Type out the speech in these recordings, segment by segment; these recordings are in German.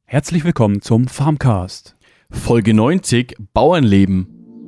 Herzlich willkommen zum Farmcast. Folge 90, Bauernleben.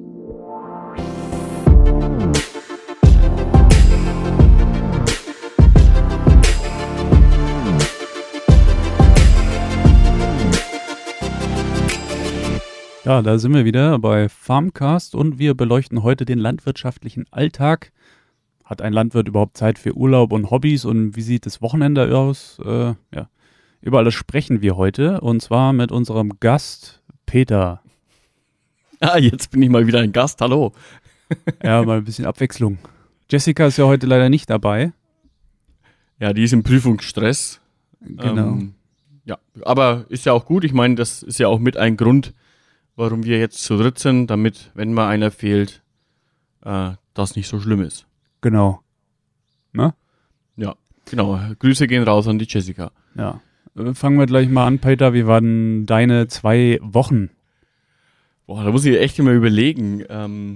Ja, da sind wir wieder bei Farmcast und wir beleuchten heute den landwirtschaftlichen Alltag. Hat ein Landwirt überhaupt Zeit für Urlaub und Hobbys und wie sieht das Wochenende aus? Über alles sprechen wir heute und zwar mit unserem Gast Peter. Jetzt bin ich mal wieder ein Gast, hallo. Ja, mal ein bisschen Abwechslung. Jessica ist ja heute leider nicht dabei. Ja, die ist im Prüfungsstress. Genau. Ja, aber ist ja auch gut. Ich meine, das ist ja auch mit ein Grund, warum wir jetzt zu dritt sind, damit, wenn mal einer fehlt, das nicht so schlimm ist. Genau. Ne? Ja, genau. Grüße gehen raus an die Jessica. Ja. Fangen wir gleich mal an, Peter. Wie waren deine 2 Wochen? Boah, da muss ich echt immer überlegen.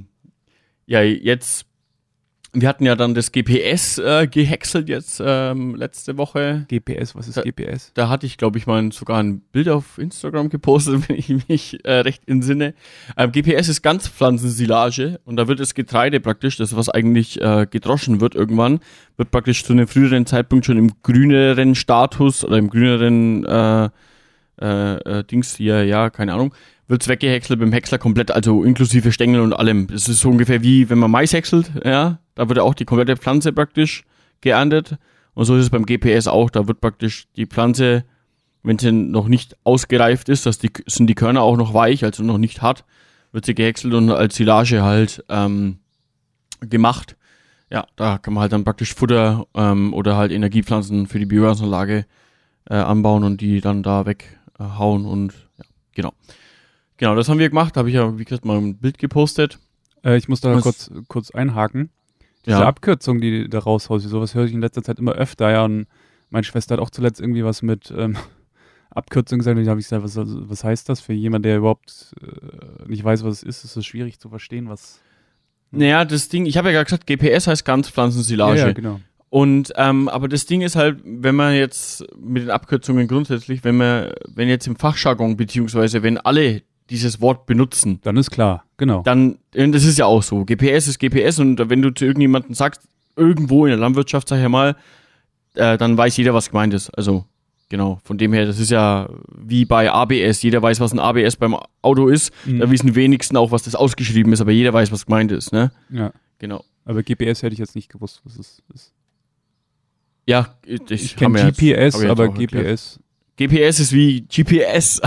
Wir hatten ja dann das GPS gehäckselt jetzt letzte Woche. GPS, was ist GPS? Da hatte ich, glaube ich, mal sogar ein Bild auf Instagram gepostet, wenn ich mich recht entsinne. GPS ist Ganzpflanzensilage und da wird das Getreide praktisch, das was eigentlich gedroschen wird irgendwann, wird praktisch zu einem früheren Zeitpunkt schon im grüneren Status oder im grüneren Dings hier, ja, keine Ahnung, wird's weggehäckselt beim Häcksler komplett, also inklusive Stängel und allem. Das ist so ungefähr wie wenn man Mais häckselt, ja, da wird ja auch die komplette Pflanze praktisch geerntet. Und so ist es beim GPS auch, da wird praktisch die Pflanze, wenn sie noch nicht ausgereift ist, sind die Körner auch noch weich, also noch nicht hart, wird sie gehäckselt und als Silage halt gemacht. Ja, da kann man halt dann praktisch Futter oder halt Energiepflanzen für die Biogasanlage anbauen und die dann da weghauen und ja, genau. Genau, das haben wir gemacht, da habe ich ja, wie gesagt, mal ein Bild gepostet. Ich muss da kurz einhaken. Diese Abkürzung, die da raushaut, sowas höre ich in letzter Zeit immer öfter, ja, und meine Schwester hat auch zuletzt irgendwie was mit Abkürzung gesagt, und da habe ich gesagt, was heißt das für jemand, der überhaupt nicht weiß, was es ist es schwierig zu verstehen, was... Naja, das Ding, ich habe ja gerade gesagt, GPS heißt Ganzpflanzensilage. Ja, genau. Und, aber das Ding ist halt, wenn man jetzt mit den Abkürzungen grundsätzlich, wenn jetzt im Fachjargon, beziehungsweise wenn alle dieses Wort benutzen. Dann ist klar, genau. Dann, das ist ja auch so. GPS ist GPS und wenn du zu irgendjemandem sagst, irgendwo in der Landwirtschaft, sag ich mal, dann weiß jeder, was gemeint ist. Also, genau. Von dem her, das ist ja wie bei ABS. Jeder weiß, was ein ABS beim Auto ist. Mhm. Da wissen die wenigsten auch, was das ausgeschrieben ist, aber jeder weiß, was gemeint ist, ne? Ja. Genau. Aber GPS hätte ich jetzt nicht gewusst, was es ist. Ja, ich kenne GPS, aber GPS. GPS ist wie GPS.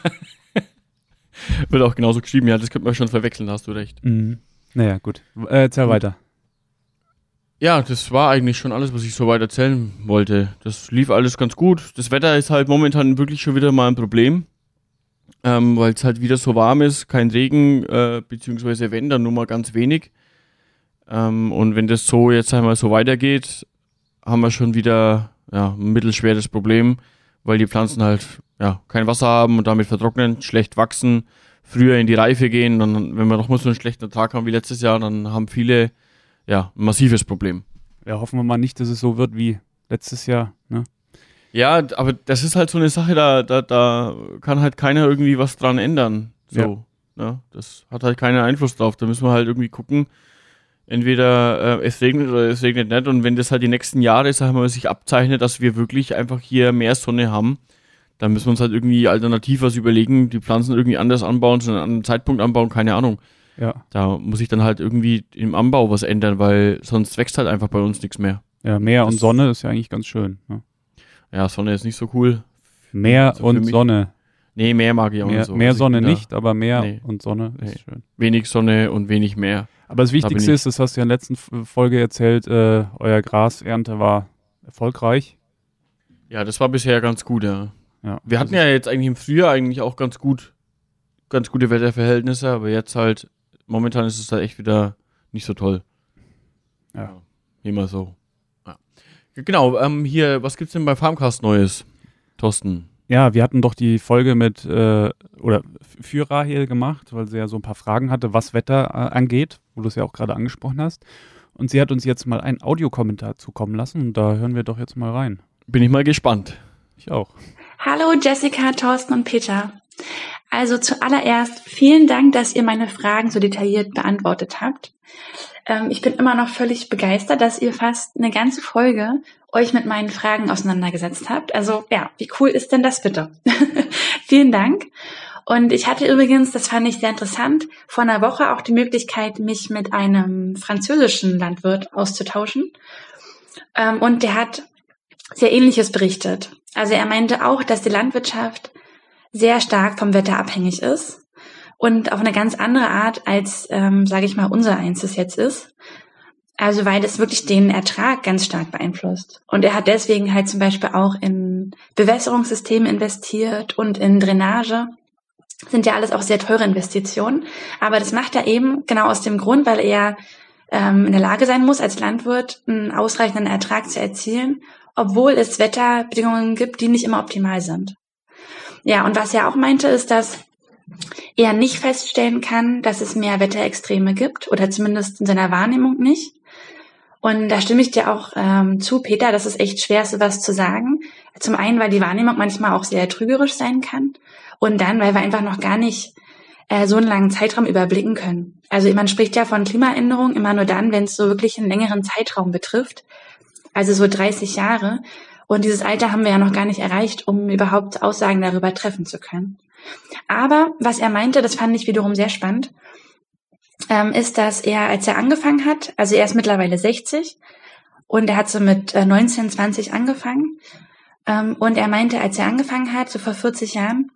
Wird auch genauso geschrieben, ja, das könnte man schon verwechseln, hast du recht. Mhm. Naja, gut. Erzähl weiter. Ja, das war eigentlich schon alles, was ich soweit erzählen wollte. Das lief alles ganz gut. Das Wetter ist halt momentan wirklich schon wieder mal ein Problem, weil es halt wieder so warm ist, kein Regen, beziehungsweise wenn, dann nur mal ganz wenig. Und wenn das so jetzt einmal so weitergeht, haben wir schon wieder ein mittelschweres Problem, weil die Pflanzen halt kein Wasser haben und damit vertrocknen, schlecht wachsen, früher in die Reife gehen. Dann, wenn wir nochmal so einen schlechten Ertrag haben wie letztes Jahr, dann haben viele ein massives Problem. Ja, hoffen wir mal nicht, dass es so wird wie letztes Jahr, ne? Ja, aber das ist halt so eine Sache, da kann halt keiner irgendwie was dran ändern. So, ne? Das hat halt keinen Einfluss drauf. Da müssen wir halt irgendwie gucken, entweder es regnet oder es regnet nicht. Und wenn das halt die nächsten Jahre, sagen wir mal, sich abzeichnet, dass wir wirklich einfach hier mehr Sonne haben, dann müssen wir uns halt irgendwie alternativ was überlegen, die Pflanzen irgendwie anders anbauen, zu einem anderen Zeitpunkt anbauen, keine Ahnung. Ja. Da muss ich dann halt irgendwie im Anbau was ändern, weil sonst wächst halt einfach bei uns nichts mehr. Ja, Meer und Sonne ist ja eigentlich ganz schön. Ne? Ja, Sonne ist nicht so cool. Meer also und Sonne. Nee, Meer mag ich auch nicht so. Mehr Sonne nicht, aber Meer und Sonne ist schön. Wenig Sonne und wenig Meer. Aber das Wichtigste ist, das hast du ja in der letzten Folge erzählt, euer Grasernte war erfolgreich. Ja, das war bisher ganz gut, ja. Wir hatten ja jetzt eigentlich im Frühjahr eigentlich auch ganz gute Wetterverhältnisse, aber jetzt halt, momentan ist es halt echt wieder nicht so toll. Ja. Immer so. Ja. Genau, hier, was gibt's denn bei Farmcast Neues, Thorsten? Ja, wir hatten doch die Folge mit, für Rahel gemacht, weil sie ja so ein paar Fragen hatte, was Wetter angeht, wo du es ja auch gerade angesprochen hast. Und sie hat uns jetzt mal einen Audiokommentar zukommen lassen und da hören wir doch jetzt mal rein. Bin ich mal gespannt. Ich auch. Hallo Jessica, Thorsten und Peter. Also zuallererst vielen Dank, dass ihr meine Fragen so detailliert beantwortet habt. Ich bin immer noch völlig begeistert, dass ihr fast eine ganze Folge euch mit meinen Fragen auseinandergesetzt habt. Also ja, wie cool ist denn das bitte? Vielen Dank. Und ich hatte übrigens, das fand ich sehr interessant, vor einer Woche auch die Möglichkeit, mich mit einem französischen Landwirt auszutauschen. Und der hat sehr Ähnliches berichtet. Also er meinte auch, dass die Landwirtschaft sehr stark vom Wetter abhängig ist. Und auf eine ganz andere Art als, sage ich mal, unser eins es jetzt ist. Also weil das wirklich den Ertrag ganz stark beeinflusst. Und er hat deswegen halt zum Beispiel auch in Bewässerungssysteme investiert und in Drainage. Sind ja alles auch sehr teure Investitionen. Aber das macht er eben genau aus dem Grund, weil er in der Lage sein muss, als Landwirt einen ausreichenden Ertrag zu erzielen, obwohl es Wetterbedingungen gibt, die nicht immer optimal sind. Ja, und was er auch meinte, ist, dass er nicht feststellen kann, dass es mehr Wetterextreme gibt oder zumindest in seiner Wahrnehmung nicht. Und da stimme ich dir auch zu, Peter, dass es echt schwer ist, sowas zu sagen. Zum einen, weil die Wahrnehmung manchmal auch sehr trügerisch sein kann und dann, weil wir einfach noch gar nicht so einen langen Zeitraum überblicken können. Also man spricht ja von Klimaänderung immer nur dann, wenn es so wirklich einen längeren Zeitraum betrifft, also so 30 Jahre. Und dieses Alter haben wir ja noch gar nicht erreicht, um überhaupt Aussagen darüber treffen zu können. Aber was er meinte, das fand ich wiederum sehr spannend, ist, dass er, als er angefangen hat, also er ist mittlerweile 60 und er hat so mit 19, 20 angefangen. Und er meinte, als er angefangen hat, so vor 40 Jahren,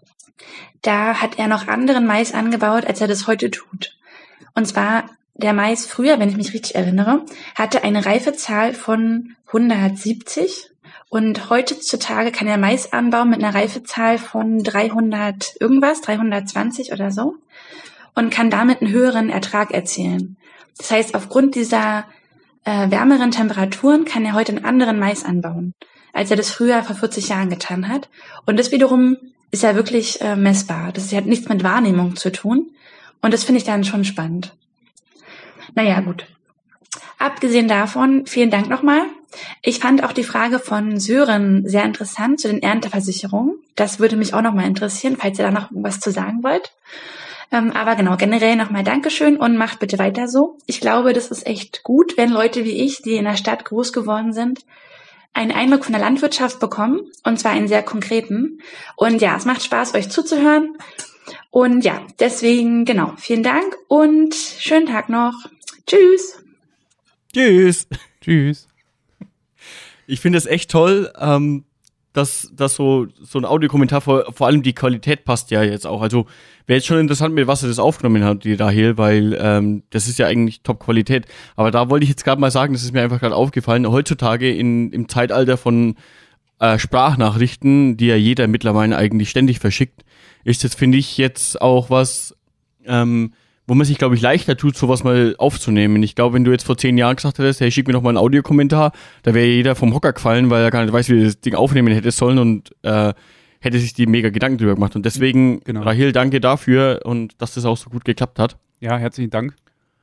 da hat er noch anderen Mais angebaut, als er das heute tut. Und zwar der Mais früher, wenn ich mich richtig erinnere, hatte eine Reifezahl von 170. Und heutzutage kann der Mais anbauen mit einer Reifezahl von 300 irgendwas, 320 oder so, und kann damit einen höheren Ertrag erzielen. Das heißt, aufgrund dieser wärmeren Temperaturen kann er heute einen anderen Mais anbauen, als er das früher vor 40 Jahren getan hat. Und das wiederum ist ja wirklich messbar. Das hat nichts mit Wahrnehmung zu tun. Und das finde ich dann schon spannend. Naja, gut. Abgesehen davon, vielen Dank nochmal. Ich fand auch die Frage von Sören sehr interessant zu den Ernteversicherungen. Das würde mich auch nochmal interessieren, falls ihr da noch was zu sagen wollt. Aber genau, generell nochmal Dankeschön und macht bitte weiter so. Ich glaube, das ist echt gut, wenn Leute wie ich, die in der Stadt groß geworden sind, einen Eindruck von der Landwirtschaft bekommen, und zwar einen sehr konkreten. Und ja, es macht Spaß, euch zuzuhören. Und ja, deswegen, genau, vielen Dank und schönen Tag noch. Tschüss. Tschüss. Tschüss. Ich finde es echt toll, dass so ein Audiokommentar, vor allem die Qualität passt ja jetzt auch. Also wäre jetzt schon interessant, mit was er das aufgenommen hat, die Rahel, weil das ist ja eigentlich Top-Qualität. Aber da wollte ich jetzt gerade mal sagen, das ist mir einfach gerade aufgefallen, heutzutage im Zeitalter von Sprachnachrichten, die ja jeder mittlerweile eigentlich ständig verschickt, ist das, finde ich, jetzt auch was, wo man sich, glaube ich, leichter tut, sowas mal aufzunehmen. Ich glaube, wenn du jetzt vor 10 Jahren gesagt hättest, hey, schick mir noch mal einen Audiokommentar, da wäre jeder vom Hocker gefallen, weil er gar nicht weiß, wie er das Ding aufnehmen hätte sollen und hätte sich die mega Gedanken drüber gemacht. Und deswegen, genau. Rahel, danke dafür und dass das auch so gut geklappt hat. Ja, herzlichen Dank.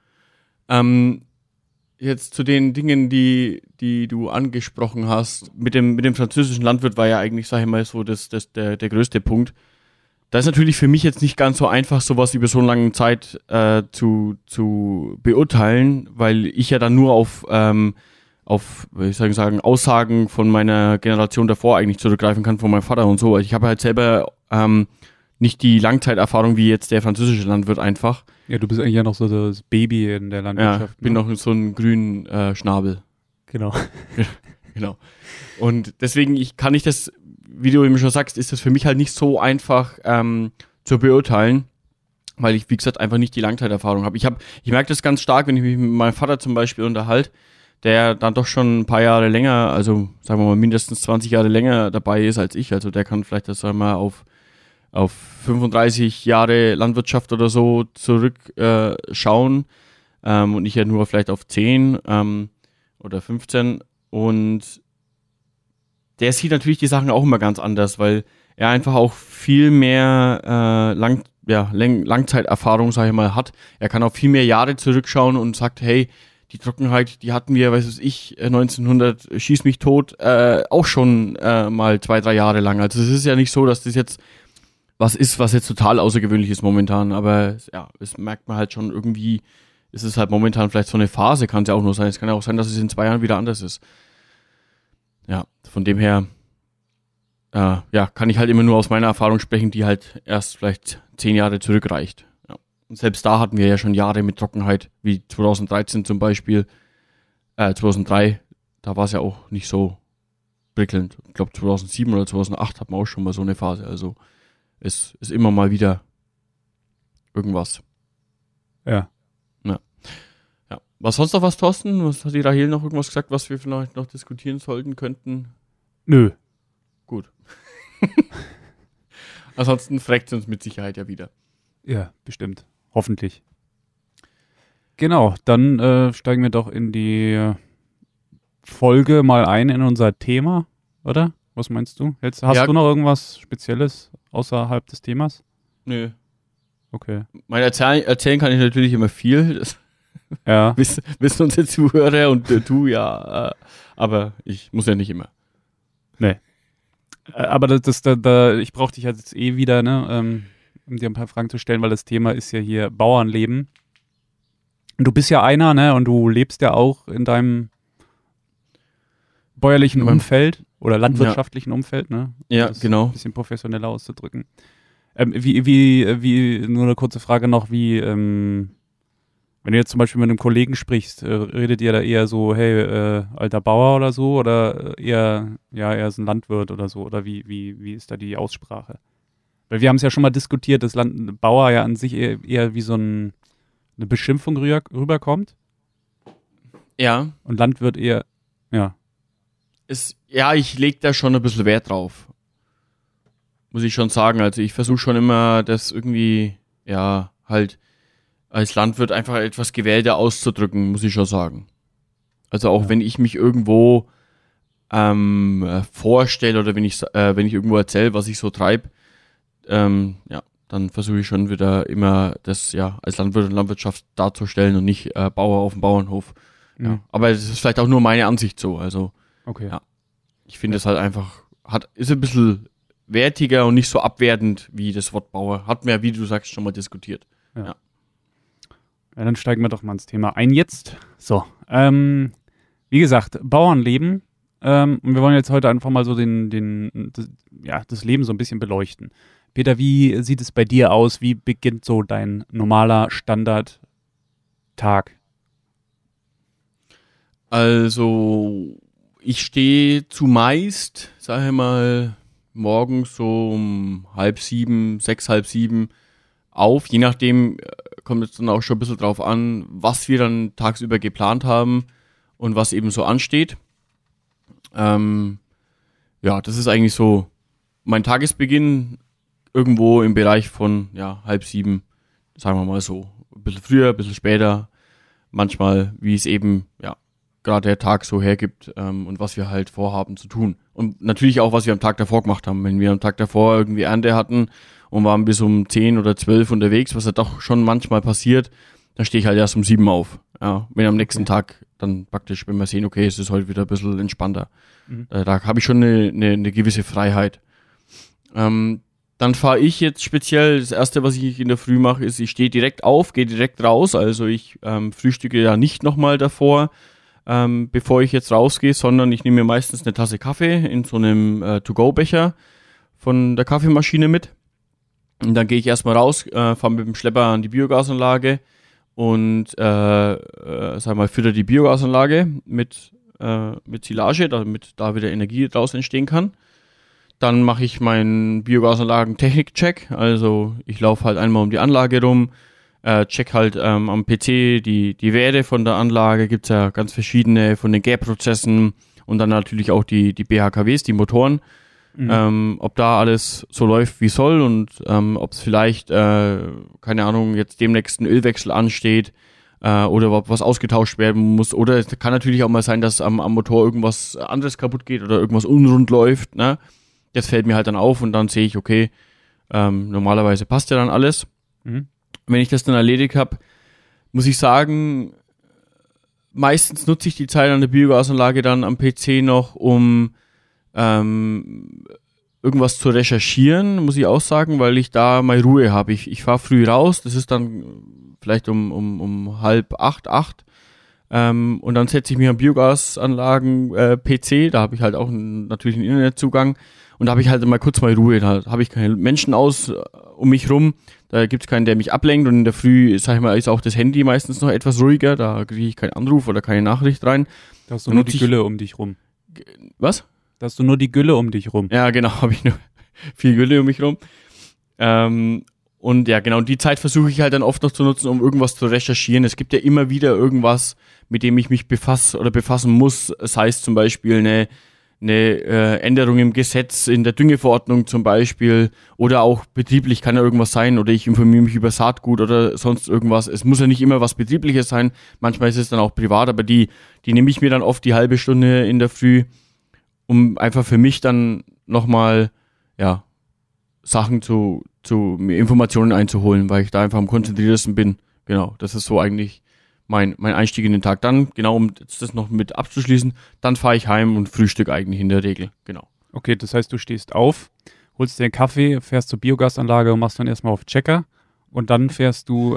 Jetzt zu den Dingen, die du angesprochen hast. Mit dem französischen Landwirt war ja eigentlich, sag ich mal, so der größte Punkt. Da ist natürlich für mich jetzt nicht ganz so einfach, sowas über so eine lange Zeit zu beurteilen, weil ich ja dann nur auf wie soll ich sagen, Aussagen von meiner Generation davor eigentlich zurückgreifen kann, von meinem Vater und so. Ich habe halt selber nicht die Langzeiterfahrung wie jetzt der französische Landwirt einfach. Ja, du bist eigentlich ja noch so das Baby in der Landwirtschaft. Ja, ich bin noch so ein grünen Schnabel. Genau. Genau. Und deswegen kann ich das, wie du eben schon sagst, ist das für mich halt nicht so einfach zu beurteilen, weil ich, wie gesagt, einfach nicht die Langzeiterfahrung habe. Ich merke das ganz stark, wenn ich mich mit meinem Vater zum Beispiel unterhalte, der dann doch schon ein paar Jahre länger, also sagen wir mal mindestens 20 Jahre länger dabei ist als ich. Also der kann vielleicht das einmal auf 35 Jahre Landwirtschaft oder so zurückschauen und ich ja nur vielleicht auf 10 oder 15. Und der sieht natürlich die Sachen auch immer ganz anders, weil er einfach auch viel mehr Langzeiterfahrung, sage ich mal, hat. Er kann auf viel mehr Jahre zurückschauen und sagt, hey, die Trockenheit, die hatten wir, weiß was ich, 1900 schieß mich tot, auch schon mal 2-3 Jahre lang. Also es ist ja nicht so, dass das jetzt was ist, was jetzt total außergewöhnlich ist momentan. Aber ja, es merkt man halt schon irgendwie, ist es halt momentan vielleicht so eine Phase, kann es ja auch nur sein. Es kann ja auch sein, dass es in 2 Jahren wieder anders ist. Ja, von dem her, kann ich halt immer nur aus meiner Erfahrung sprechen, die halt erst vielleicht 10 Jahre zurückreicht. Ja. Und selbst da hatten wir ja schon Jahre mit Trockenheit, wie 2013 zum Beispiel, 2003, da war es ja auch nicht so prickelnd. Ich glaube 2007 oder 2008 hatten wir auch schon mal so eine Phase. Also es ist immer mal wieder irgendwas. Ja. Ja. Was sonst noch was, Thorsten? Was hat die Rahel noch irgendwas gesagt, was wir vielleicht noch diskutieren sollten könnten? Nö. Gut. Ansonsten fragt sie uns mit Sicherheit ja wieder. Ja, bestimmt. Hoffentlich. Genau, dann steigen wir doch in die Folge mal ein in unser Thema, oder? Was meinst du? Hast du noch irgendwas Spezielles außerhalb des Themas? Nö. Okay. Erzählen kann ich natürlich immer viel. Das ja. wissen unsere Zuhörer und du ja. Aber ich muss ja nicht immer. Nee. Aber ich brauche dich jetzt wieder, ne, um dir ein paar Fragen zu stellen, weil das Thema ist ja hier Bauernleben. Und du bist ja einer, ne, und du lebst ja auch in deinem bäuerlichen Umfeld oder landwirtschaftlichen Umfeld, ne? Ja, das genau. Ein bisschen professioneller auszudrücken. Nur eine kurze Frage noch, wenn du jetzt zum Beispiel mit einem Kollegen sprichst, redet ihr da eher so, hey, alter Bauer oder so, oder er ist ein Landwirt oder so, oder wie ist da die Aussprache? Weil wir haben es ja schon mal diskutiert, dass Bauer ja an sich eher wie so eine Beschimpfung rüberkommt. Ja. Und Landwirt eher, ja. Ich lege da schon ein bisschen Wert drauf. Muss ich schon sagen. Also ich versuche schon immer, das irgendwie, halt als Landwirt einfach etwas gewählter auszudrücken, muss ich schon sagen. Also auch wenn ich mich irgendwo vorstelle oder wenn ich irgendwo erzähle, was ich so treibe, dann versuche ich schon wieder immer das als Landwirt und Landwirtschaft darzustellen und nicht Bauer auf dem Bauernhof. Mhm. Ja. Aber das ist vielleicht auch nur meine Ansicht so. Also okay. Ja. Ich finde es halt einfach, ist ein bisschen wertiger und nicht so abwertend wie das Wort Bauer. Hatten wir, wie du sagst, schon mal diskutiert. Ja, dann steigen wir doch mal ins Thema ein jetzt. So, wie gesagt, Bauernleben. Und wir wollen jetzt heute einfach mal so das Leben so ein bisschen beleuchten. Peter, wie sieht es bei dir aus? Wie beginnt so dein normaler Standardtag? Also, ich stehe zumeist, sage ich mal, morgens so um 6:30, 6:30 auf. Je nachdem kommt es dann auch schon ein bisschen drauf an, was wir dann tagsüber geplant haben und was eben so ansteht. Das ist eigentlich so mein Tagesbeginn irgendwo im Bereich von 6:30, sagen wir mal so. Ein bisschen früher, ein bisschen später. Manchmal, wie es eben, gerade der Tag so hergibt und was wir halt vorhaben zu tun. Und natürlich auch, was wir am Tag davor gemacht haben. Wenn wir am Tag davor irgendwie Ernte hatten und waren bis um 10 oder 12 unterwegs, was ja doch schon manchmal passiert, dann stehe ich halt erst um 7 auf. Ja, wenn am nächsten Tag dann praktisch, wenn wir sehen, okay, es ist heute wieder ein bisschen entspannter. Mhm. Da habe ich schon eine gewisse Freiheit. Dann fahre ich jetzt speziell, das erste, was ich in der Früh mache, ist, ich stehe direkt auf, gehe direkt raus. Also ich frühstücke ja nicht nochmal davor, bevor ich jetzt rausgehe, sondern ich nehme mir meistens eine Tasse Kaffee in so einem To-Go-Becher von der Kaffeemaschine mit. Und dann gehe ich erstmal raus, fahre mit dem Schlepper an die Biogasanlage und fütter die Biogasanlage mit Silage, damit da wieder Energie draus entstehen kann. Dann mache ich meinen Biogasanlagen-Technik-Check, also ich laufe halt einmal um die Anlage rum, check halt am PC die Werte von der Anlage, gibt's ja ganz verschiedene von den Gärprozessen und dann natürlich auch die BHKWs, die Motoren, ob da alles so läuft wie soll und ob es vielleicht, keine Ahnung, jetzt demnächst ein Ölwechsel ansteht oder ob was ausgetauscht werden muss oder es kann natürlich auch mal sein, dass am Motor irgendwas anderes kaputt geht oder irgendwas unrund läuft, ne? Das fällt mir halt dann auf und dann sehe ich, okay, normalerweise passt ja dann alles. Mhm. Wenn ich das dann erledigt habe, muss ich sagen, meistens nutze ich die Zeit an der Biogasanlage dann am PC noch, um irgendwas zu recherchieren, muss ich auch sagen, weil ich da mal Ruhe habe. Ich fahre früh raus, das ist dann vielleicht um 7:30, 8. Und dann setze ich mich am Biogasanlagen PC, da habe ich halt auch natürlich einen Internetzugang und da habe ich halt mal kurz mal Ruhe, da habe ich keine Menschen um mich rum, da gibt es keinen, der mich ablenkt und in der Früh, sag ich mal, ist auch das Handy meistens noch etwas ruhiger, da kriege ich keinen Anruf oder keine Nachricht rein. Da hast du nur die Gülle um dich rum. Was? Da hast du nur die Gülle um dich rum. Ja, genau, habe ich nur viel Gülle um mich rum. Und ja, genau, die Zeit versuche ich halt dann oft noch zu nutzen, um irgendwas zu recherchieren. Es gibt ja immer wieder irgendwas, mit dem ich mich befassen muss. Sei es zum Beispiel eine Änderung im Gesetz, in der Düngeverordnung zum Beispiel, oder auch betrieblich kann ja irgendwas sein, oder ich informiere mich über Saatgut oder sonst irgendwas. Es muss ja nicht immer was Betriebliches sein, manchmal ist es dann auch privat, aber die nehme ich mir dann oft die halbe Stunde in der Früh, um einfach für mich dann nochmal, ja, Sachen mir Informationen einzuholen, weil ich da einfach am konzentriertesten bin. Genau, das ist so eigentlich mein Einstieg in den Tag. Dann, genau, um das noch mit abzuschließen, dann fahre ich heim und frühstück eigentlich in der Regel, genau. Okay, das heißt, du stehst auf, holst dir einen Kaffee, fährst zur Biogasanlage und machst dann erstmal auf Checker und dann fährst du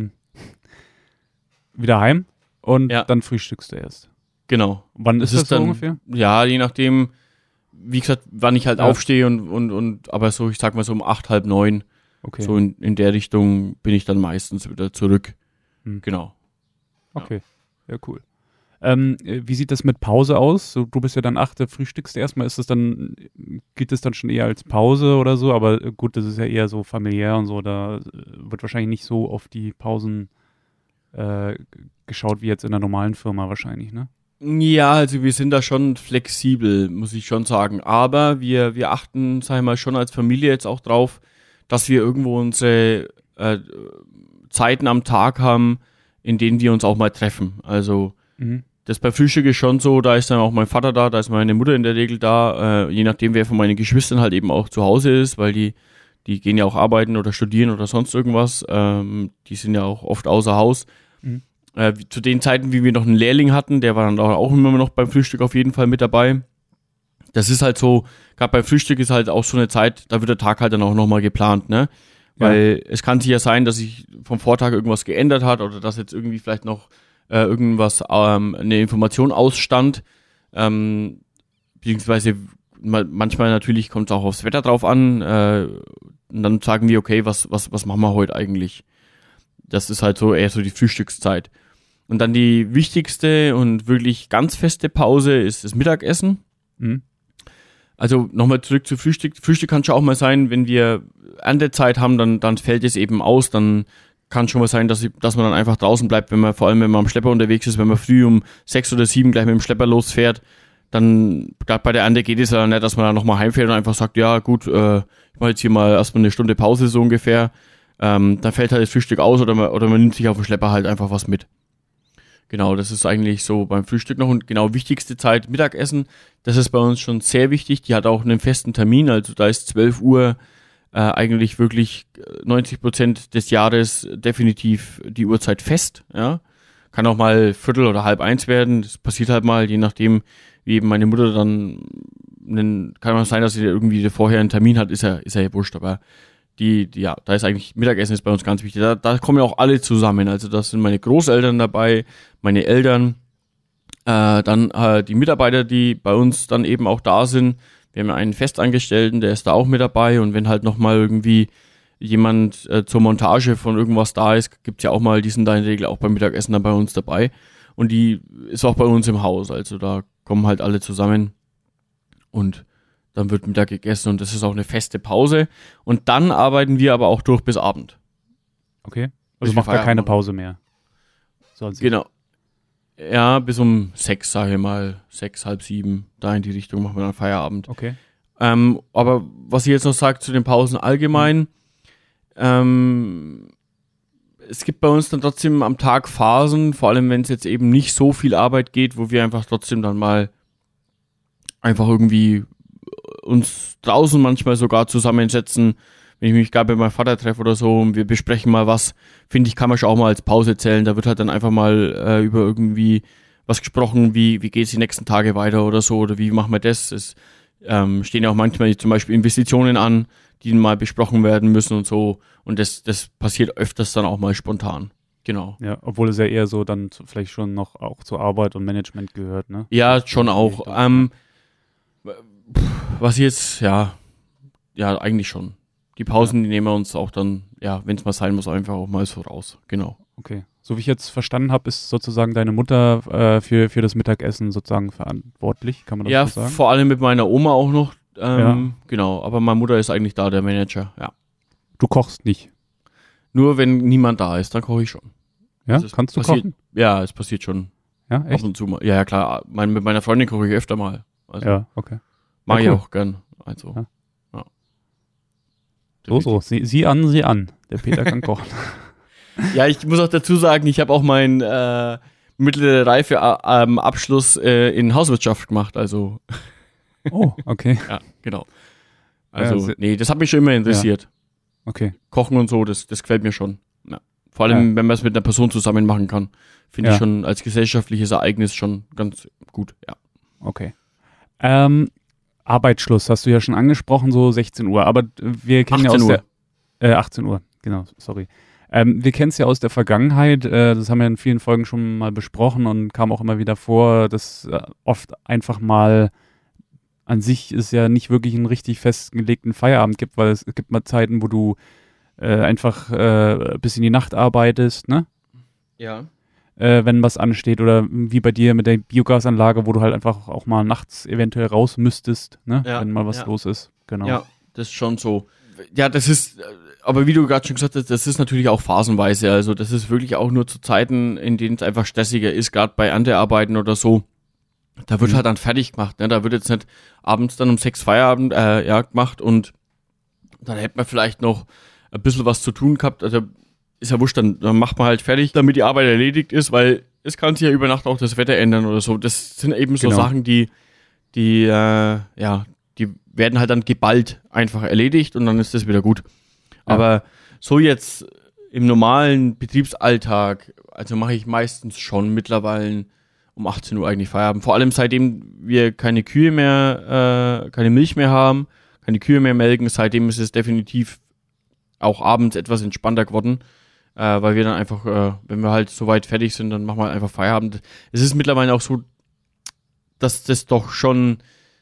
wieder heim und dann frühstückst du erst. Genau. Wann ist das so ungefähr? Ja, je nachdem, wie gesagt, wann ich halt aufstehe und aber so, ich sag mal so um 8, halb 9. Okay. So in der Richtung bin ich dann meistens wieder zurück. Genau. Okay, ja, cool. Wie sieht das mit Pause aus? So, du bist ja dann 8, frühstückst erstmal, gilt es dann schon eher als Pause oder so? Aber gut, das ist ja eher so familiär und so, da wird wahrscheinlich nicht so auf die Pausen geschaut wie jetzt in einer normalen Firma wahrscheinlich, ne? Ja, also wir sind da schon flexibel, muss ich schon sagen. Aber wir achten, sag ich mal, schon als Familie jetzt auch drauf, dass wir irgendwo unsere Zeiten am Tag haben, in denen wir uns auch mal treffen. Also das bei Frühstück ist schon so, da ist dann auch mein Vater da ist meine Mutter in der Regel da, je nachdem, wer von meinen Geschwistern halt eben auch zu Hause ist, weil die gehen ja auch arbeiten oder studieren oder sonst irgendwas. Die sind ja auch oft außer Haus. Zu den Zeiten, wie wir noch einen Lehrling hatten, der war dann auch immer noch beim Frühstück auf jeden Fall mit dabei. Das ist halt so, gerade beim Frühstück ist halt auch so eine Zeit, da wird der Tag halt dann auch nochmal geplant, ne? Weil es kann sich ja sein, dass sich vom Vortag irgendwas geändert hat oder dass jetzt irgendwie vielleicht noch irgendwas, eine Information ausstand. Beziehungsweise manchmal natürlich kommt es auch aufs Wetter drauf an. Und dann sagen wir, okay, was machen wir heute eigentlich? Das ist halt so eher so die Frühstückszeit. Und dann die wichtigste und wirklich ganz feste Pause ist das Mittagessen. Also nochmal zurück zu Frühstück. Frühstück kann schon auch mal sein, wenn wir Erntezeit haben, dann fällt es eben aus, dann kann schon mal sein, dass man dann einfach draußen bleibt, vor allem wenn man am Schlepper unterwegs ist, wenn man früh um 6 oder 7 gleich mit dem Schlepper losfährt, dann, gerade bei der Ernte geht es ja nicht, dass man dann nochmal heimfährt und einfach sagt, ja gut, ich mache jetzt hier mal erstmal eine Stunde Pause so ungefähr, dann fällt halt das Frühstück aus oder man nimmt sich auf dem Schlepper halt einfach was mit. Genau, das ist eigentlich so beim Frühstück noch und genau wichtigste Zeit Mittagessen, das ist bei uns schon sehr wichtig, die hat auch einen festen Termin, also da ist 12 Uhr eigentlich wirklich 90% des Jahres definitiv die Uhrzeit fest, ja. Kann auch mal 12:15 oder 12:30 werden, das passiert halt mal, je nachdem, wie eben meine Mutter dann, kann man sein, dass sie irgendwie vorher einen Termin hat, ist ja wurscht, aber da ist eigentlich, Mittagessen ist bei uns ganz wichtig, da kommen ja auch alle zusammen, also das sind meine Großeltern dabei, meine Eltern, dann die Mitarbeiter, die bei uns dann eben auch da sind. Wir haben einen Festangestellten, der ist da auch mit dabei und wenn halt nochmal irgendwie jemand zur Montage von irgendwas da ist, gibt's ja auch mal, die sind da in der Regel auch beim Mittagessen dann bei uns dabei und die ist auch bei uns im Haus, also da kommen halt alle zusammen und dann wird Mittag gegessen und das ist auch eine feste Pause und dann arbeiten wir aber auch durch bis Abend. Okay, also macht da keine Pause mehr? Genau. Ja, bis um 6, sage ich mal, 6, halb 7, da in die Richtung machen wir dann Feierabend. Okay. Aber was ich jetzt noch sage zu den Pausen allgemein, es gibt bei uns dann trotzdem am Tag Phasen, vor allem wenn es jetzt eben nicht so viel Arbeit geht, wo wir einfach trotzdem dann mal einfach irgendwie uns draußen manchmal sogar zusammensetzen, wenn ich mich gerade bei meinem Vater treffe oder so und wir besprechen mal was, finde ich, kann man schon auch mal als Pause zählen. Da wird halt dann einfach mal über irgendwie was gesprochen, wie geht es die nächsten Tage weiter oder so, oder wie machen wir das? Es stehen ja auch manchmal zum Beispiel Investitionen an, die mal besprochen werden müssen und so. Und das passiert öfters dann auch mal spontan. Genau. Ja, obwohl es ja eher so dann vielleicht schon noch auch zur Arbeit und Management gehört, ne? Ja, schon auch. Was jetzt, ja, eigentlich schon. Die Pausen, die nehmen wir uns auch dann, ja, wenn es mal sein muss, einfach auch mal so raus. Genau. Okay. So wie ich jetzt verstanden habe, ist sozusagen deine Mutter für das Mittagessen sozusagen verantwortlich, kann man das so sagen? Ja, vor allem mit meiner Oma auch noch. Ja. Genau, aber meine Mutter ist eigentlich da, der Manager, ja. Du kochst nicht? Nur wenn niemand da ist, dann koche ich schon. Ja, kannst du kochen? Ja, es passiert schon. Ja, echt? Ab und zu mal. Ja, klar, mit meiner Freundin koche ich öfter mal. Also, ja, okay. mag Ja, ich cool. auch gern. Also, Ja. ja. So, sieh an. Der Peter kann kochen. Ja, ich muss auch dazu sagen, ich habe auch meinen mittlere Reife Abschluss in Hauswirtschaft gemacht, also. Oh, okay. Ja, genau. Also, Ja, nee, das hat mich schon immer interessiert. Okay. Kochen und so, das gefällt mir schon. Ja. Vor allem, wenn man es mit einer Person zusammen machen kann, finde ich schon als gesellschaftliches Ereignis schon ganz gut, ja. Okay. Arbeitsschluss hast du ja schon angesprochen, so 16 Uhr, aber wir kennen ja 18 aus Uhr. der 18 Uhr, genau, sorry. Wir kennen es ja aus der Vergangenheit, das haben wir in vielen Folgen schon mal besprochen und kam auch immer wieder vor, dass oft einfach mal an sich es ja nicht wirklich einen richtig festgelegten Feierabend gibt, weil es gibt mal Zeiten, wo du einfach bis in die Nacht arbeitest, ne? Ja. Wenn was ansteht oder wie bei dir mit der Biogasanlage, wo du halt einfach auch mal nachts eventuell raus müsstest, ne? Ja, Wenn mal was ja. los ist. Genau. Ja, das ist schon so. Ja, das ist, aber wie du gerade schon gesagt hast, das ist natürlich auch phasenweise. Also das ist wirklich auch nur zu Zeiten, in denen es einfach stressiger ist, gerade bei Erntearbeiten oder so. Da wird halt dann fertig gemacht. Ne? Da wird jetzt nicht abends dann um 6 Feierabend gemacht und dann hätte man vielleicht noch ein bisschen was zu tun gehabt. Also ist ja wurscht, dann macht man halt fertig, damit die Arbeit erledigt ist, weil es kann sich ja über Nacht auch das Wetter ändern oder so. Das sind eben so Genau. Sachen, die werden halt dann geballt einfach erledigt und dann ist das wieder gut. Ja. Aber so jetzt im normalen Betriebsalltag, also mache ich meistens schon mittlerweile um 18 Uhr eigentlich Feierabend. Vor allem seitdem wir keine Kühe mehr, keine Milch mehr haben, keine Kühe mehr melken, seitdem ist es definitiv auch abends etwas entspannter geworden, weil wir dann einfach, wenn wir halt soweit fertig sind, dann machen wir halt einfach Feierabend. Es ist mittlerweile auch so, dass das doch schon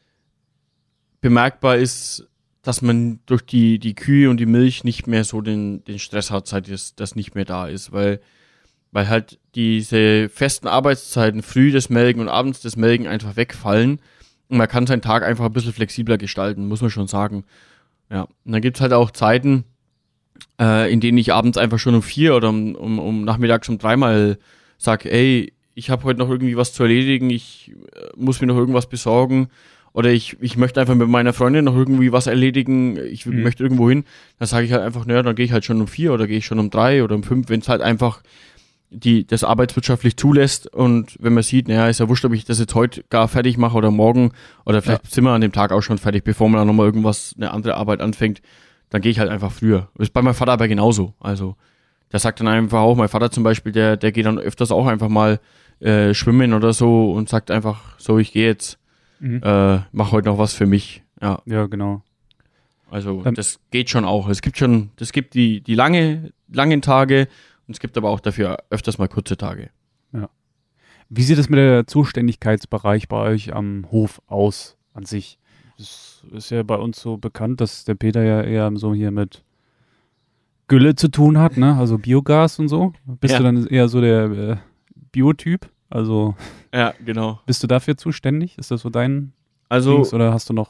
bemerkbar ist, dass man durch die Kühe und die Milch nicht mehr so den Stress hat, seit das nicht mehr da ist, weil halt diese festen Arbeitszeiten, früh das Melken und abends das Melken einfach wegfallen und man kann seinen Tag einfach ein bisschen flexibler gestalten, muss man schon sagen. Ja, und dann gibt's halt auch Zeiten, in denen ich abends einfach schon um 4 oder um nachmittags um 3 mal sag, ey, ich habe heute noch irgendwie was zu erledigen, ich muss mir noch irgendwas besorgen oder ich möchte einfach mit meiner Freundin noch irgendwie was erledigen, ich möchte irgendwo hin, dann sage ich halt einfach, naja, dann gehe ich halt schon um 4 oder gehe ich schon um 3 oder um 5, wenn es halt einfach das arbeitswirtschaftlich zulässt und wenn man sieht, naja, ist ja wurscht, ob ich das jetzt heute gar fertig mache oder morgen oder vielleicht sind wir an dem Tag auch schon fertig, bevor man dann nochmal eine andere Arbeit anfängt, dann gehe ich halt einfach früher. Das ist bei meinem Vater aber genauso, also der sagt dann einfach auch, mein Vater zum Beispiel, der geht dann öfters auch einfach mal schwimmen oder so und sagt einfach, so, ich gehe jetzt, mach heute noch was für mich. Ja, genau. Also das geht schon auch. Es gibt die langen Tage und es gibt aber auch dafür öfters mal kurze Tage. Ja. Wie sieht es mit der Zuständigkeitsbereich bei euch am Hof aus an sich? Das ist ja bei uns so bekannt, dass der Peter ja eher so hier mit Gülle zu tun hat, ne? Also Biogas und so. Bist du dann eher so der Biotyp? Also ja, genau. Bist du dafür zuständig? Ist das so dein Dings, oder hast du noch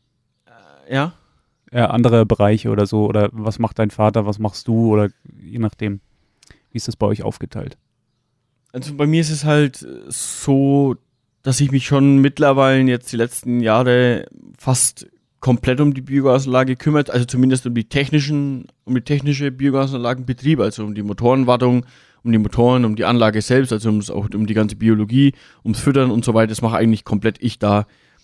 ja? Andere Bereiche oder so? Oder was macht dein Vater, was machst du? Oder je nachdem. Wie ist das bei euch aufgeteilt? Also bei mir ist es halt so, dass ich mich schon mittlerweile jetzt die letzten Jahre fast komplett um die Biogasanlage kümmert, also zumindest um die technische Biogasanlagenbetrieb, also um die Motorenwartung, um die Motoren, um die Anlage selbst, also um die ganze Biologie, ums Füttern und so weiter. Das mache eigentlich komplett ich da.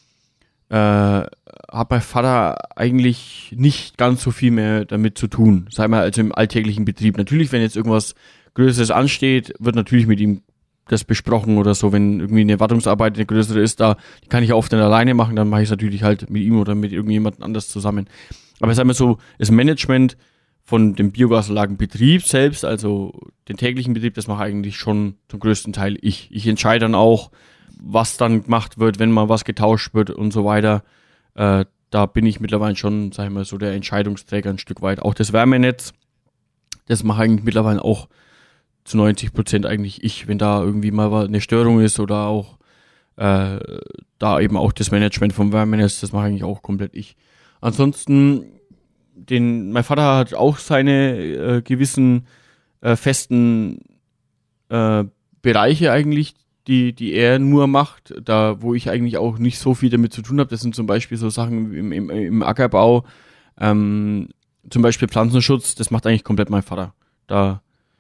Hat mein Vater eigentlich nicht ganz so viel mehr damit zu tun, sei mal also im alltäglichen Betrieb. Natürlich, wenn jetzt irgendwas Größeres ansteht, wird natürlich mit ihm das besprochen oder so, wenn irgendwie eine Wartungsarbeit eine größere ist, die kann ich oft dann alleine machen, dann mache ich es natürlich halt mit ihm oder mit irgendjemand anders zusammen. Aber sagen wir so, das Management von dem Biogasanlagenbetrieb selbst, also den täglichen Betrieb, das mache eigentlich schon zum größten Teil ich. Ich entscheide dann auch, was dann gemacht wird, wenn mal was getauscht wird und so weiter. Da bin ich mittlerweile schon, sag ich mal, so der Entscheidungsträger ein Stück weit. Auch das Wärmenetz, das mache eigentlich mittlerweile auch zu 90% eigentlich ich, wenn da irgendwie mal eine Störung ist oder auch da eben auch das Management vom Wärmenetz, das mache eigentlich auch komplett ich. Ansonsten, mein Vater hat auch seine gewissen festen Bereiche eigentlich, die er nur macht, da wo ich eigentlich auch nicht so viel damit zu tun habe. Das sind zum Beispiel so Sachen im Ackerbau, zum Beispiel Pflanzenschutz, das macht eigentlich komplett mein Vater. Da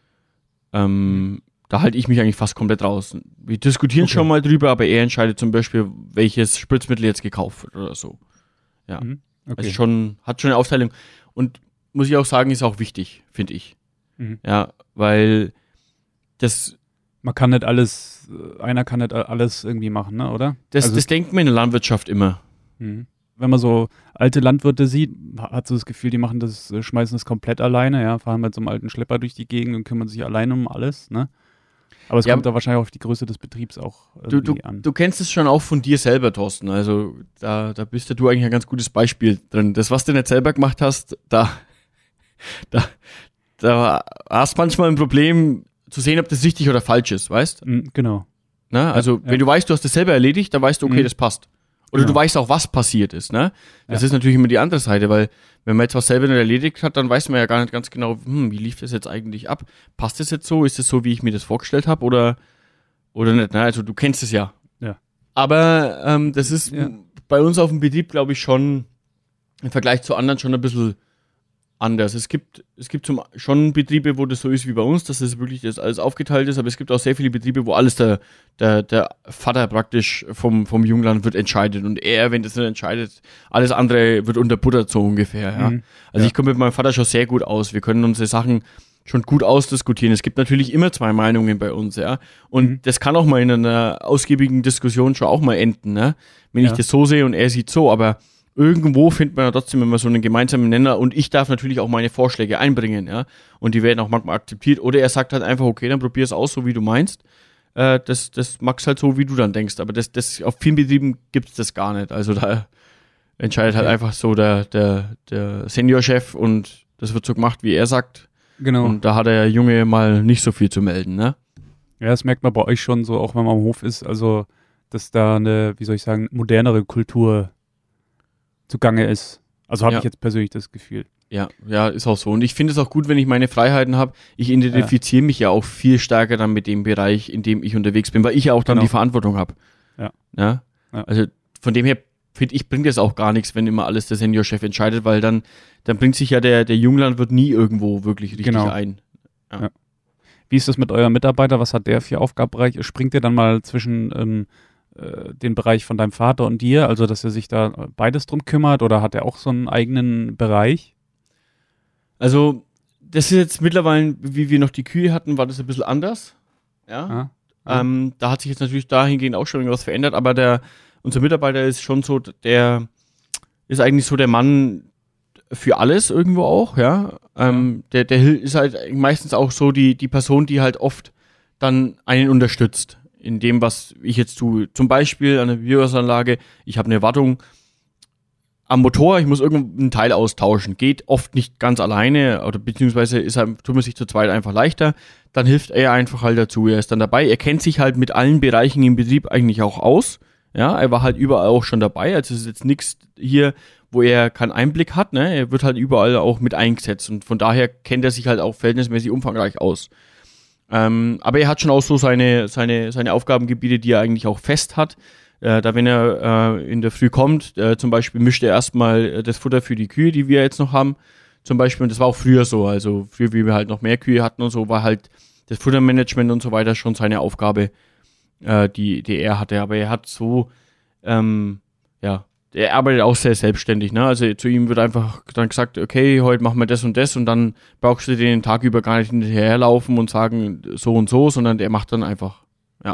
halte ich mich eigentlich fast komplett raus. Wir diskutieren schon mal drüber, aber er entscheidet zum Beispiel, welches Spritzmittel jetzt gekauft wird oder so. Ja, also hat schon eine Aufteilung. Und muss ich auch sagen, ist auch wichtig, finde ich. Ja, weil man kann nicht alles, einer kann nicht alles irgendwie machen, ne, oder? Das denkt man in der Landwirtschaft immer. Wenn man so alte Landwirte sieht, hat so das Gefühl, die machen das, schmeißen das komplett alleine, ja, fahren mit so einem alten Schlepper durch die Gegend und kümmern sich alleine um alles, ne? Aber es kommt da wahrscheinlich auf die Größe des Betriebs auch irgendwie an. Du kennst es schon auch von dir selber, Thorsten. Also da bist ja du eigentlich ein ganz gutes Beispiel drin. Das, was du nicht selber gemacht hast, da hast du manchmal ein Problem zu sehen, ob das richtig oder falsch ist, weißt? Genau. Na, also wenn du weißt, du hast das selber erledigt, dann weißt du, okay, das passt. Oder du weißt auch, was passiert ist, ne? Das ist natürlich immer die andere Seite, weil wenn man jetzt was selber nicht erledigt hat, dann weiß man ja gar nicht ganz genau, wie lief das jetzt eigentlich ab? Passt das jetzt so? Ist das so, wie ich mir das vorgestellt habe oder nicht? Ne? Also du kennst es ja. Ja. Aber das ist bei uns auf dem Betrieb, glaube ich, schon im Vergleich zu anderen schon ein bisschen anders. Es gibt schon Betriebe, wo das so ist wie bei uns, dass das wirklich das alles aufgeteilt ist, aber es gibt auch sehr viele Betriebe, wo alles der Vater praktisch vom Junglandwirt entscheidet und er, wenn das nicht entscheidet, alles andere wird unterbuttert so ungefähr. Ja. Also ich komme mit meinem Vater schon sehr gut aus. Wir können unsere Sachen schon gut ausdiskutieren. Es gibt natürlich immer zwei Meinungen bei uns, ja. Und das kann auch mal in einer ausgiebigen Diskussion schon auch mal enden, ne? Wenn ich das so sehe und er sieht so, aber irgendwo findet man ja trotzdem immer so einen gemeinsamen Nenner und ich darf natürlich auch meine Vorschläge einbringen, ja. Und die werden auch manchmal akzeptiert. Oder er sagt halt einfach, okay, dann probier es aus, so wie du meinst. Das magst halt so, wie du dann denkst. Aber das auf vielen Betrieben gibt's das gar nicht. Also da entscheidet halt einfach so der Seniorchef und das wird so gemacht, wie er sagt. Genau. Und da hat der Junge mal nicht so viel zu melden, ne? Ja, das merkt man bei euch schon so, auch wenn man am Hof ist, also dass da eine, wie soll ich sagen, modernere Kultur zugange ist. Also habe ich jetzt persönlich das Gefühl. Ja, ist auch so. Und ich finde es auch gut, wenn ich meine Freiheiten habe. Ich identifiziere mich ja auch viel stärker dann mit dem Bereich, in dem ich unterwegs bin, weil ich ja auch dann die Verantwortung habe. Ja. Also von dem her finde ich, bringt es auch gar nichts, wenn immer alles der Seniorchef entscheidet, weil dann bringt sich ja der Junglandwirt nie irgendwo wirklich richtig ein. Ja. Wie ist das mit eurem Mitarbeiter? Was hat der für Aufgabenbereich? Springt der dann mal zwischen den Bereich von deinem Vater und dir, also dass er sich da beides drum kümmert oder hat er auch so einen eigenen Bereich? Also das ist jetzt mittlerweile, wie wir noch die Kühe hatten, war das ein bisschen anders. Ja. Da hat sich jetzt natürlich dahingehend auch schon irgendwas verändert, aber unser Mitarbeiter ist schon so, der ist eigentlich so der Mann für alles irgendwo auch, ja. Der ist halt meistens auch so die Person, die halt oft dann einen unterstützt in dem, was ich jetzt tue. Zum Beispiel an der Biogasanlage, ich habe eine Wartung am Motor, ich muss irgendeinen Teil austauschen. Geht oft nicht ganz alleine oder beziehungsweise tut man sich zu zweit einfach leichter. Dann hilft er einfach halt dazu. Er ist dann dabei. Er kennt sich halt mit allen Bereichen im Betrieb eigentlich auch aus. Ja, er war halt überall auch schon dabei. Also es ist jetzt nichts hier, wo er keinen Einblick hat. Ne? Er wird halt überall auch mit eingesetzt und von daher kennt er sich halt auch verhältnismäßig umfangreich aus. Aber er hat schon auch so seine Aufgabengebiete, die er eigentlich auch fest hat. Wenn er in der Früh kommt, zum Beispiel mischt er erstmal das Futter für die Kühe, die wir jetzt noch haben. Zum Beispiel, und das war auch früher so, also früher, wie wir halt noch mehr Kühe hatten und so, war halt das Futtermanagement und so weiter schon seine Aufgabe, die er hatte. Aber er hat so, er arbeitet auch sehr selbstständig, ne? Also zu ihm wird einfach dann gesagt, okay, heute machen wir das und dann brauchst du den Tag über gar nicht hinterherlaufen und sagen so und so, sondern der macht dann einfach,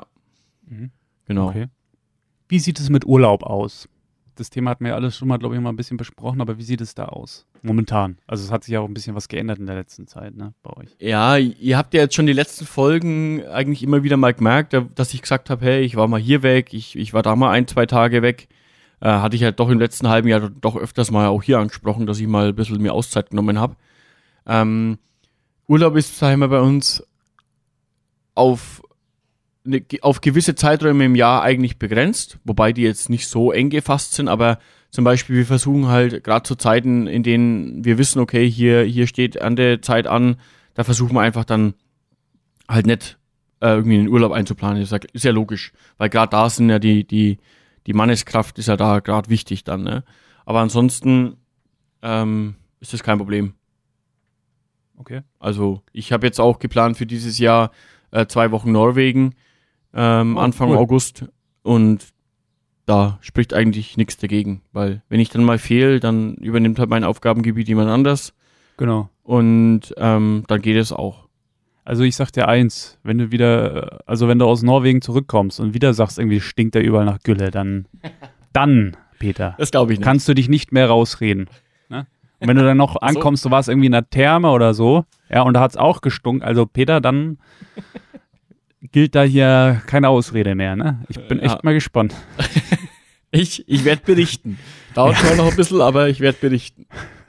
Genau. Okay. Wie sieht es mit Urlaub aus? Das Thema hatten wir ja alles schon mal, glaube ich, mal ein bisschen besprochen, aber wie sieht es da aus? Momentan. Also es hat sich ja auch ein bisschen was geändert in der letzten Zeit, ne, bei euch. Ja, ihr habt ja jetzt schon die letzten Folgen eigentlich immer wieder mal gemerkt, dass ich gesagt habe, hey, ich war mal hier weg, ich war da mal 1-2 Tage weg. Hatte ich halt doch im letzten halben Jahr doch öfters mal auch hier angesprochen, dass ich mal ein bisschen mir Auszeit genommen habe. Urlaub ist, sag ich mal, bei uns auf gewisse Zeiträume im Jahr eigentlich begrenzt, wobei die jetzt nicht so eng gefasst sind, aber zum Beispiel wir versuchen halt gerade zu Zeiten, in denen wir wissen, okay, hier steht Erntezeit an, da versuchen wir einfach dann halt nicht irgendwie einen Urlaub einzuplanen. Ist ja logisch, weil gerade da sind ja die Manneskraft ist ja da gerade wichtig dann, ne? Aber ansonsten ist das kein Problem. Okay. Also ich habe jetzt auch geplant für dieses Jahr 2 Wochen Norwegen, Anfang cool. August, und da spricht eigentlich nichts dagegen, weil wenn ich dann mal fehle, dann übernimmt halt mein Aufgabengebiet jemand anders Genau. und dann geht es auch. Also ich sag dir eins, wenn du aus Norwegen zurückkommst und wieder sagst, irgendwie stinkt der überall nach Gülle, dann, Peter, Das glaube ich nicht. kannst du dich nicht mehr rausreden. Ne? Und wenn du dann noch ankommst, du warst irgendwie in einer Therme oder so, ja, und da hat's auch gestunken, also Peter, dann gilt da hier keine Ausrede mehr, ne? Ich bin echt mal gespannt. Ich werde berichten. Dauert zwar noch ein bisschen, aber ich werde berichten.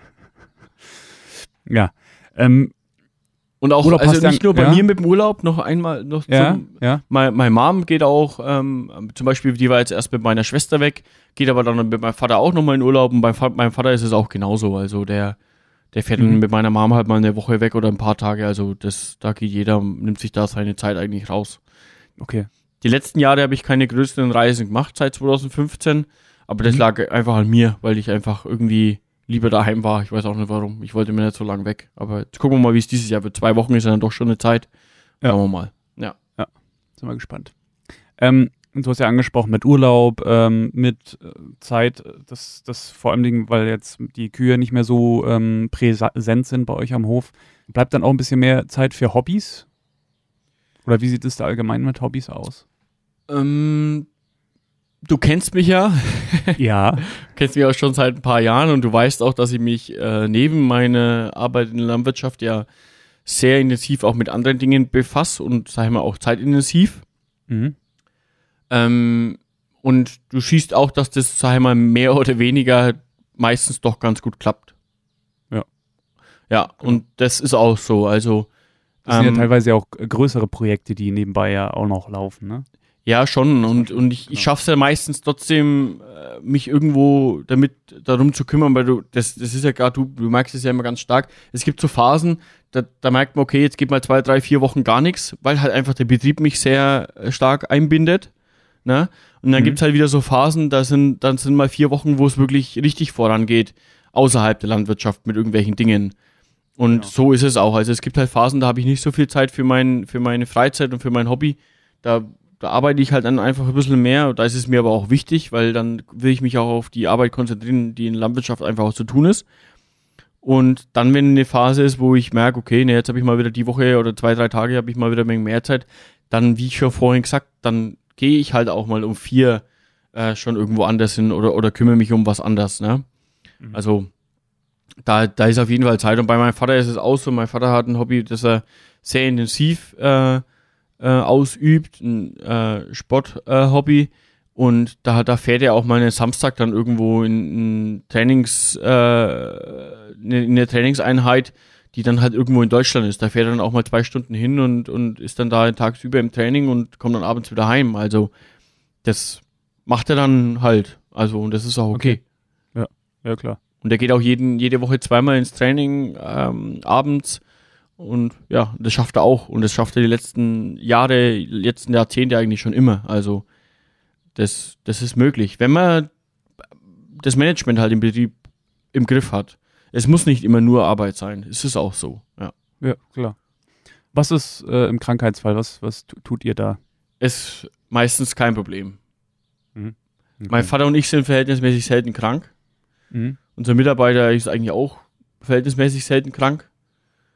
Ja. Und auch, Urlaub also hast du nicht nur bei ja? mir mit dem Urlaub, noch einmal, Ja. meine Mom geht auch, zum Beispiel, die war jetzt erst mit meiner Schwester weg, geht aber dann mit meinem Vater auch nochmal in Urlaub, und bei meinem Vater ist es auch genauso, also der fährt dann mit meiner Mom halt mal eine Woche weg oder ein paar Tage, also da geht jeder, nimmt sich da seine Zeit eigentlich raus. Okay. Die letzten Jahre habe ich keine größeren Reisen gemacht, seit 2015, aber das lag einfach an mir, weil ich einfach irgendwie lieber daheim war. Ich weiß auch nicht warum. Ich wollte mir nicht so lange weg. Aber jetzt gucken wir mal, wie es dieses Jahr wird. 2 Wochen ist ja dann doch schon eine Zeit. Ja. Schauen wir mal. Ja. Sind wir gespannt. Du hast ja angesprochen mit Urlaub, mit Zeit, das vor allem, weil jetzt die Kühe nicht mehr so präsent sind bei euch am Hof. Bleibt dann auch ein bisschen mehr Zeit für Hobbys? Oder wie sieht es da allgemein mit Hobbys aus? Du kennst mich ja. Ja. Kennst mich auch schon seit ein paar Jahren, und du weißt auch, dass ich mich neben meiner Arbeit in der Landwirtschaft ja sehr intensiv auch mit anderen Dingen befasse und, sag ich mal, auch zeitintensiv. Mhm. Und du siehst auch, dass das, sag ich mal, mehr oder weniger meistens doch ganz gut klappt. Ja. Ja, und das ist auch so. Also Das sind ja teilweise auch größere Projekte, die nebenbei ja auch noch laufen, ne? ja, schon. Und ich schaffe es ja meistens trotzdem, mich irgendwo darum zu kümmern, weil das ist ja gerade, du merkst es ja immer ganz stark. Es gibt so Phasen, da merkt man, okay, jetzt geht mal 2, 3, 4 Wochen gar nichts, weil halt einfach der Betrieb mich sehr stark einbindet. Ne? Und dann gibt's halt wieder so Phasen, dann sind mal 4 Wochen, wo es wirklich richtig vorangeht, außerhalb der Landwirtschaft mit irgendwelchen Dingen. Und so ist es auch. Also es gibt halt Phasen, da habe ich nicht so viel Zeit für meine Freizeit und für mein Hobby. Da arbeite ich halt dann einfach ein bisschen mehr. Da ist es mir aber auch wichtig, weil dann will ich mich auch auf die Arbeit konzentrieren, die in der Landwirtschaft einfach auch zu tun ist. Und dann, wenn eine Phase ist, wo ich merke, okay, jetzt habe ich mal wieder die Woche oder 2, 3 Tage habe ich mal wieder ein wenig mehr Zeit, dann, wie ich schon vorhin gesagt, dann gehe ich halt auch mal um 4 schon irgendwo anders hin oder kümmere mich um was anderes. Ne? Mhm. Also da ist auf jeden Fall Zeit. Und bei meinem Vater ist es auch so. Mein Vater hat ein Hobby, das er sehr intensiv ausübt, ein Sport-Hobby. Und da fährt er auch mal einen Samstag dann irgendwo in eine Trainingseinheit, die dann halt irgendwo in Deutschland ist. Da fährt er dann auch mal 2 Stunden hin und ist dann da tagsüber im Training und kommt dann abends wieder heim. Also das macht er dann halt. Also, und das ist auch okay. Ja, klar. Und er geht auch jede Woche 2-mal ins Training abends. Und ja, das schafft er auch. Und das schafft er die letzten Jahrzehnte eigentlich schon immer. Also das ist möglich. Wenn man das Management halt im Betrieb im Griff hat. Es muss nicht immer nur Arbeit sein. Es ist auch so, ja. Ja, klar. Was ist im Krankheitsfall? Was tut ihr da? Ist meistens kein Problem. Mhm. Okay. Mein Vater und ich sind verhältnismäßig selten krank. Mhm. Unser Mitarbeiter ist eigentlich auch verhältnismäßig selten krank.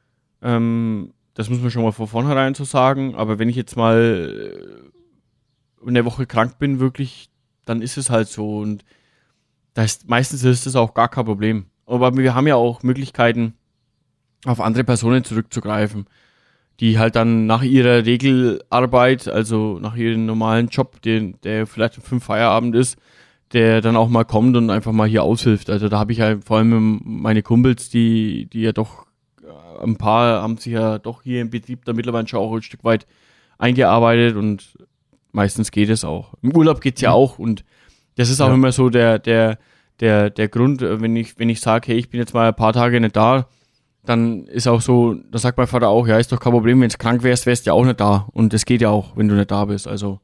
Das muss man schon mal von vornherein so sagen. Aber wenn ich jetzt mal eine Woche krank bin, wirklich, dann ist es halt so. Und meistens ist das auch gar kein Problem. Aber wir haben ja auch Möglichkeiten, auf andere Personen zurückzugreifen, die halt dann nach ihrer Regelarbeit, also nach ihrem normalen Job, der vielleicht um 5 Feierabend ist, der dann auch mal kommt und einfach mal hier aushilft. Also da habe ich ja vor allem meine Kumpels, die ja doch, ein paar haben sich ja doch hier im Betrieb da mittlerweile schon auch ein Stück weit eingearbeitet und meistens geht es auch. Im Urlaub geht's ja auch und das ist auch immer so der Grund, wenn ich sage, hey, ich bin jetzt mal ein paar Tage nicht da, dann ist auch so, da sagt mein Vater auch, ja, ist doch kein Problem, wenn du krank wärst du ja auch nicht da und das geht ja auch, wenn du nicht da bist, also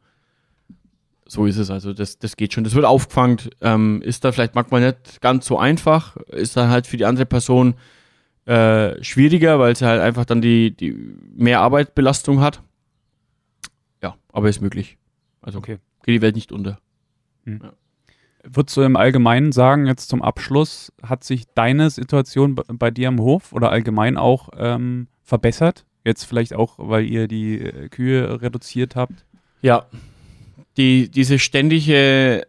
so ist es, also das geht schon, das wird aufgefangen, ist da vielleicht manchmal nicht ganz so einfach, ist dann halt für die andere Person schwieriger, weil sie halt einfach dann die mehr Arbeitsbelastung hat. Ja, aber ist möglich. Also geht die Welt nicht unter. Ja. Würdest du im Allgemeinen sagen, jetzt zum Abschluss, hat sich deine Situation bei dir am Hof oder allgemein auch verbessert? Jetzt vielleicht auch, weil ihr die Kühe reduziert habt? Ja, diese ständige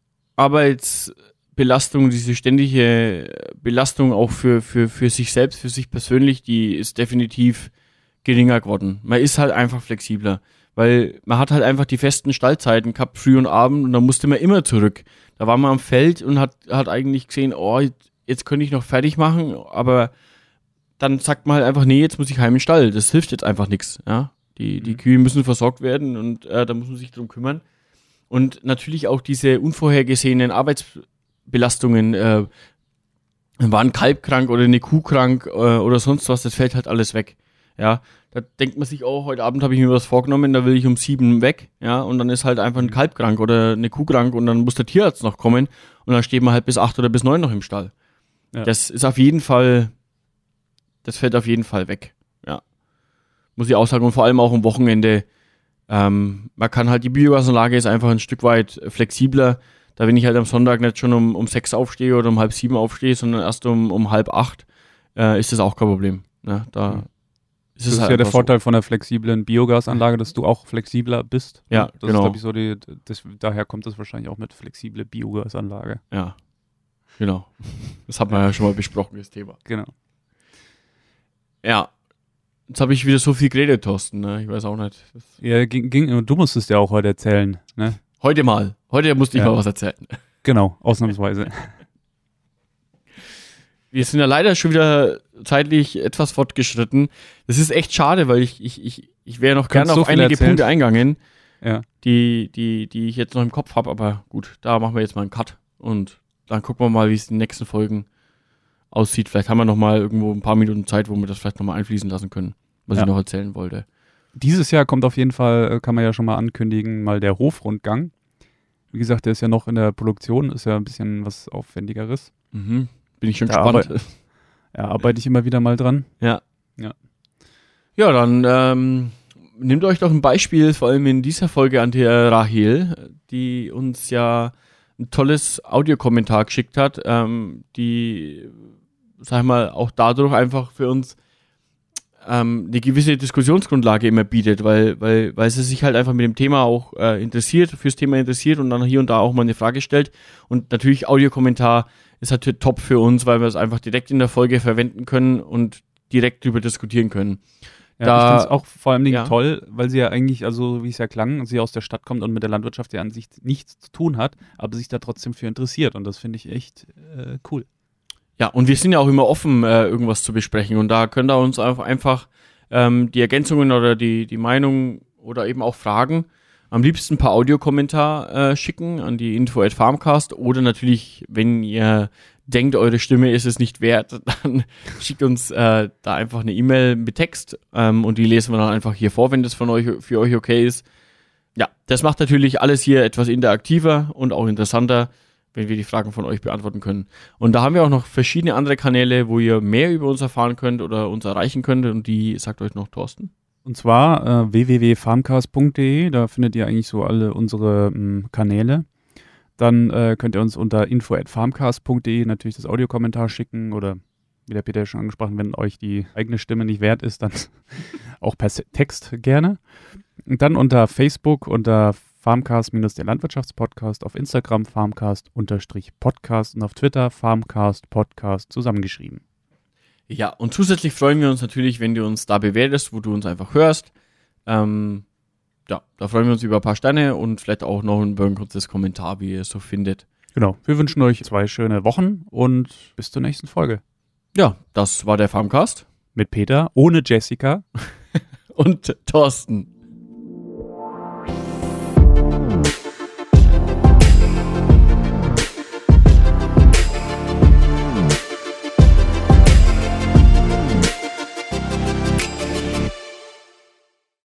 Arbeitsbelastung, diese ständige Belastung auch für sich selbst, für sich persönlich, die ist definitiv geringer geworden. Man ist halt einfach flexibler, weil man hat halt einfach die festen Stallzeiten gehabt, früh und abend, und dann musste man immer zurück. Da war man am Feld und hat eigentlich gesehen, oh, jetzt könnte ich noch fertig machen, aber dann sagt man halt einfach, nee, jetzt muss ich heim in den Stall. Das hilft jetzt einfach nichts. Ja? Die Kühe müssen versorgt werden und da muss man sich drum kümmern. Und natürlich auch diese unvorhergesehenen Arbeitsbelastungen, war ein Kalb krank oder eine Kuh krank oder sonst was, das fällt halt alles weg. Ja, da denkt man sich, oh, heute Abend habe ich mir was vorgenommen, da will ich um 7 weg, ja, und dann ist halt einfach ein Kalb krank oder eine Kuh krank und dann muss der Tierarzt noch kommen und dann steht man halt bis 8 oder bis 9 noch im Stall. Ja. Das fällt auf jeden Fall weg, ja. Muss ich auch sagen, und vor allem auch am Wochenende, man kann halt, die Biogasanlage ist einfach ein Stück weit flexibler, da wenn ich halt am Sonntag nicht schon um 6 aufstehe oder um 6:30 aufstehe, sondern erst um 7:30, ist das auch kein Problem, ne, Das ist halt ja der Vorteil von der flexiblen Biogasanlage, dass du auch flexibler bist. Ja, das genau. ist, glaube ich, daher kommt das wahrscheinlich auch mit flexible Biogasanlage. Ja, genau. Das hat man ja schon mal besprochen, das Thema. Genau. Ja, jetzt habe ich wieder so viel geredet, Thorsten, ne? Ich weiß auch nicht. Ja, du musstest ja auch heute erzählen, ne? Heute musste ich mal was erzählen. Genau, ausnahmsweise. Wir sind ja leider schon wieder zeitlich etwas fortgeschritten. Das ist echt schade, weil ich wäre noch gerne auf einige Punkte eingegangen, die ich jetzt noch im Kopf habe. Aber gut, da machen wir jetzt mal einen Cut und dann gucken wir mal, wie es in den nächsten Folgen aussieht. Vielleicht haben wir noch mal irgendwo ein paar Minuten Zeit, wo wir das vielleicht noch mal einfließen lassen können, was ich noch erzählen wollte. Dieses Jahr kommt auf jeden Fall, kann man ja schon mal ankündigen, mal der Hofrundgang. Wie gesagt, der ist ja noch in der Produktion, ist ja ein bisschen was Aufwendigeres. Mhm. Bin ich schon gespannt. Arbeite ich immer wieder mal dran. Ja, dann nehmt euch doch ein Beispiel, vor allem in dieser Folge, an der Rahel, die uns ja ein tolles Audiokommentar geschickt hat, die, sag ich mal, auch dadurch einfach für uns eine gewisse Diskussionsgrundlage immer bietet, weil sie sich halt einfach mit dem Thema auch fürs Thema interessiert und dann hier und da auch mal eine Frage stellt. Und natürlich Audiokommentar ist halt top für uns, weil wir es einfach direkt in der Folge verwenden können und direkt drüber diskutieren können. Ja, ich finde es auch vor allem toll, weil sie ja eigentlich, also wie es ja klang, sie aus der Stadt kommt und mit der Landwirtschaft ja an sich nichts zu tun hat, aber sich da trotzdem für interessiert und das finde ich echt cool. Ja, und wir sind ja auch immer offen, irgendwas zu besprechen und da könnt ihr uns einfach die Ergänzungen oder die Meinung oder eben auch Fragen am liebsten per Audiokommentar schicken an die info@farmcast oder natürlich, wenn ihr denkt, eure Stimme ist es nicht wert, dann schickt uns da einfach eine E-Mail mit Text und die lesen wir dann einfach hier vor, wenn das für euch okay ist. Ja, das macht natürlich alles hier etwas interaktiver und auch interessanter, wenn wir die Fragen von euch beantworten können. Und da haben wir auch noch verschiedene andere Kanäle, wo ihr mehr über uns erfahren könnt oder uns erreichen könnt und die sagt euch noch Thorsten. Und zwar www.farmcast.de, da findet ihr eigentlich so alle unsere Kanäle. Dann könnt ihr uns unter info@farmcast.de natürlich das Audiokommentar schicken oder, wie der Peter schon angesprochen, wenn euch die eigene Stimme nicht wert ist, dann auch per Text gerne. Und dann unter Facebook unter Farmcast der Landwirtschaftspodcast, auf Instagram Farmcast_Podcast und auf Twitter Farmcast Podcast zusammengeschrieben. Ja, und zusätzlich freuen wir uns natürlich, wenn du uns da bewertest, wo du uns einfach hörst. Da freuen wir uns über ein paar Sterne und vielleicht auch noch ein kurzes Kommentar, wie ihr es so findet. Genau, wir wünschen euch 2 schöne Wochen und bis zur nächsten Folge. Ja, das war der Farmcast. Mit Peter, ohne Jessica. Und Thorsten.